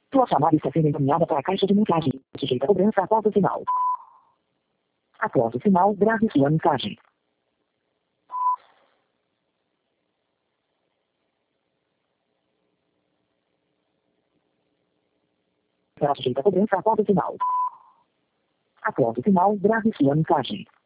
Sua chamada está sendo encaminhada para a caixa de mensagem. Sujeita a cobrança após o sinal. Após o sinal, grave sua mensagem. Será sujeita a cobrança após o sinal. Após o sinal, grave sua mensagem.